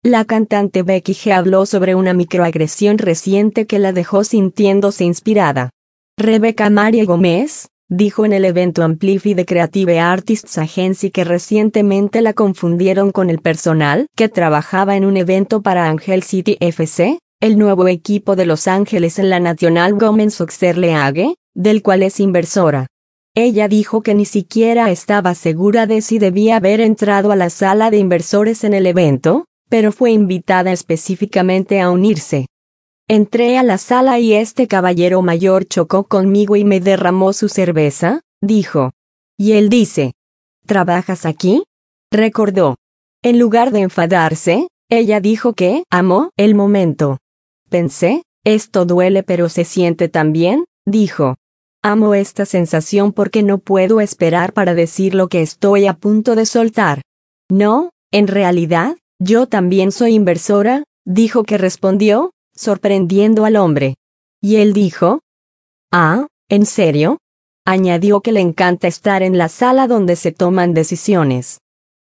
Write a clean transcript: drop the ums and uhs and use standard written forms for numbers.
La cantante Becky G habló sobre una microagresión reciente que la dejó sintiéndose inspirada. Rebecca Maria Gómez dijo en el evento Amplify de Creative Artists Agency que recientemente la confundieron con el personal que trabajaba en un evento para Angel City FC, el nuevo equipo de Los Ángeles en la National Women's Soccer League, del cual es inversora. Ella dijo que ni siquiera estaba segura de si debía haber entrado a la sala de inversores en el evento, pero fue invitada específicamente a unirse. Entré a la sala y este caballero mayor chocó conmigo y me derramó su cerveza, dijo. Y él dice, ¿trabajas aquí? Recordó. En lugar de enfadarse, ella dijo que amó el momento. Pensé, esto duele pero se siente tan bien, dijo. Amo esta sensación porque no puedo esperar para decir lo que estoy a punto de soltar. No, en realidad, yo también soy inversora, dijo que respondió, sorprendiendo al hombre. Y él dijo, «Ah, ¿en serio?». Añadió que le encanta estar en la sala donde se toman decisiones.